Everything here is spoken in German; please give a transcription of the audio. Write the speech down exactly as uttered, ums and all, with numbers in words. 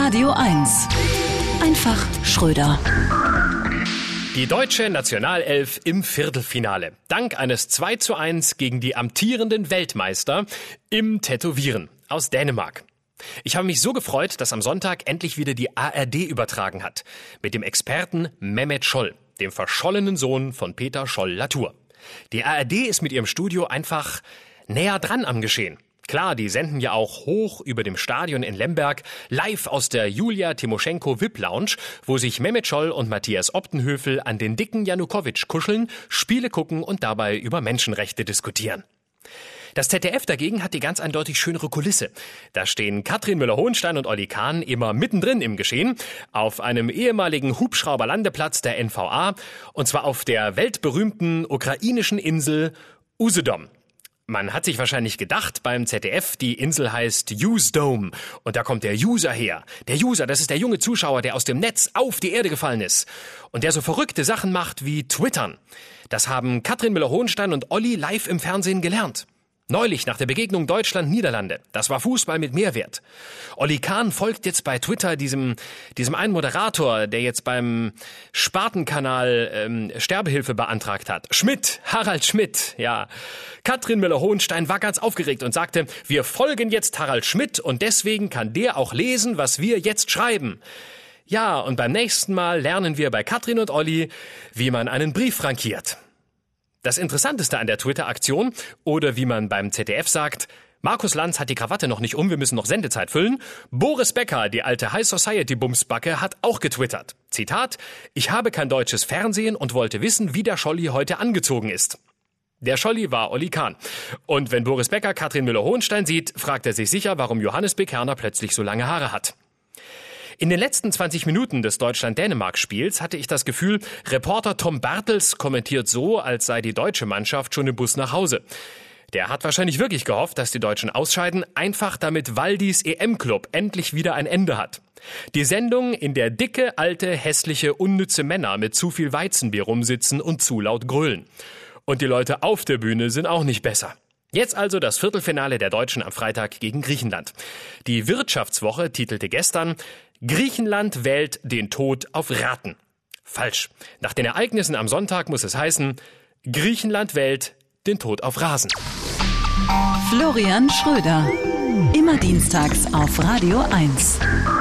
Radio eins. Einfach Schröder. Die deutsche Nationalelf im Viertelfinale. Dank eines zwei zu eins gegen die amtierenden Weltmeister im Tätowieren aus Dänemark. Ich habe mich so gefreut, dass am Sonntag endlich wieder die A R D übertragen hat. Mit dem Experten Mehmet Scholl, dem verschollenen Sohn von Peter Scholl-Latour. Die A R D ist mit ihrem Studio einfach näher dran am Geschehen. Klar, die senden ja auch hoch über dem Stadion in Lemberg, live aus der Julia Timoschenko V I P-Lounge, wo sich Mehmet Scholl und Matthias Optenhöfel an den dicken Janukowitsch kuscheln, Spiele gucken und dabei über Menschenrechte diskutieren. Das Z D F dagegen hat die ganz eindeutig schönere Kulisse. Da stehen Katrin Müller-Hohenstein und Olli Kahn immer mittendrin im Geschehen, auf einem ehemaligen Hubschrauberlandeplatz der N V A, und zwar auf der weltberühmten ukrainischen Insel Usedom. Man hat sich wahrscheinlich gedacht beim Z D F, die Insel heißt Usedom und da kommt der User her. Der User, das ist der junge Zuschauer, der aus dem Netz auf die Erde gefallen ist und der so verrückte Sachen macht wie Twittern. Das haben Katrin Müller-Hohenstein und Olli live im Fernsehen gelernt. Neulich nach der Begegnung Deutschland-Niederlande. Das war Fußball mit Mehrwert. Olli Kahn folgt jetzt bei Twitter diesem diesem einen Moderator, der jetzt beim Spartenkanal ähm, Sterbehilfe beantragt hat. Schmidt, Harald Schmidt, ja. Katrin Müller-Hohenstein war ganz aufgeregt und sagte, wir folgen jetzt Harald Schmidt und deswegen kann der auch lesen, was wir jetzt schreiben. Ja, und beim nächsten Mal lernen wir bei Katrin und Olli, wie man einen Brief frankiert. Das Interessanteste an der Twitter-Aktion, oder wie man beim Z D F sagt, Markus Lanz hat die Krawatte noch nicht um, wir müssen noch Sendezeit füllen. Boris Becker, die alte High-Society-Bumsbacke, hat auch getwittert. Zitat, ich habe kein deutsches Fernsehen und wollte wissen, wie der Scholli heute angezogen ist. Der Scholli war Olli Kahn. Und wenn Boris Becker Katrin Müller-Hohenstein sieht, fragt er sich sicher, warum Johannes B. Kerner plötzlich so lange Haare hat. In den letzten zwanzig Minuten des Deutschland-Dänemark-Spiels hatte ich das Gefühl, Reporter Tom Bartels kommentiert so, als sei die deutsche Mannschaft schon im Bus nach Hause. Der hat wahrscheinlich wirklich gehofft, dass die Deutschen ausscheiden, einfach damit Waldis E M-Club endlich wieder ein Ende hat. Die Sendung, in der dicke, alte, hässliche, unnütze Männer mit zu viel Weizenbier rumsitzen und zu laut grölen. Und die Leute auf der Bühne sind auch nicht besser. Jetzt also das Viertelfinale der Deutschen am Freitag gegen Griechenland. Die Wirtschaftswoche titelte gestern, Griechenland wählt den Tod auf Raten. Falsch. Nach den Ereignissen am Sonntag muss es heißen, Griechenland wählt den Tod auf Rasen. Florian Schröder. Immer dienstags auf Radio eins.